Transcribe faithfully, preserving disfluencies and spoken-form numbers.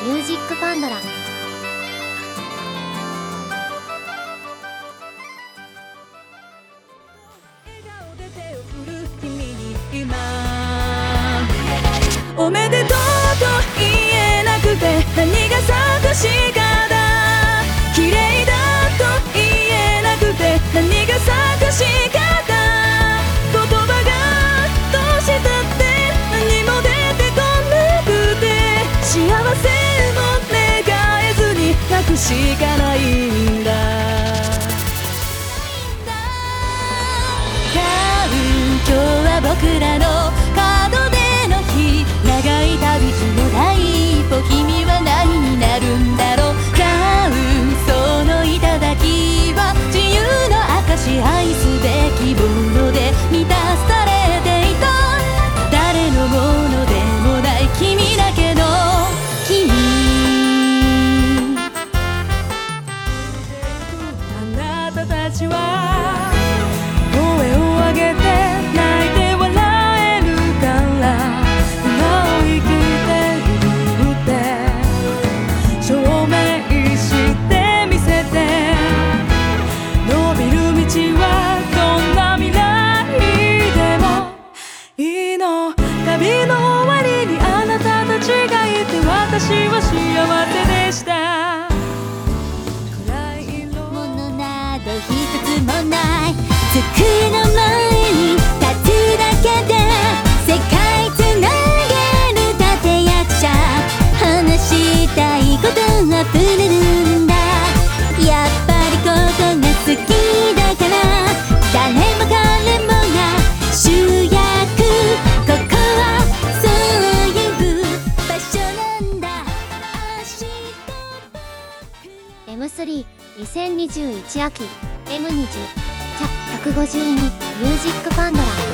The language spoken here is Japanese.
ミュージックパンドラ。 おめでとうと言えなくて何が寂しかった綺麗だと言えなくて何が寂しかった言葉がどうしたって何も出てこなくて幸せも願えずに泣くしかないんだ今日は僕らの門出の日長い旅路の第一歩君は何になるんだろうカウンその頂は自由の証愛すべきもので満たされていた誰のものでもない君だけど君あなたたちは声を上げて泣いて笑えるから今を生きているって証明してみせて伸びる道はどんな未来でもいいの旅の終わりにあなたたちがいて私は幸せでした暗い色ものなど一つもない机の前に立つだけで世界つなげる立役者話したいことが溢れるんだやっぱりここが好きだから誰も彼もが主役ここはそういう場所なんだ明日エムスリーにせんにじゅういち 秋 エムにじゅう キャひゃくごじゅうにミュージックパンドラ。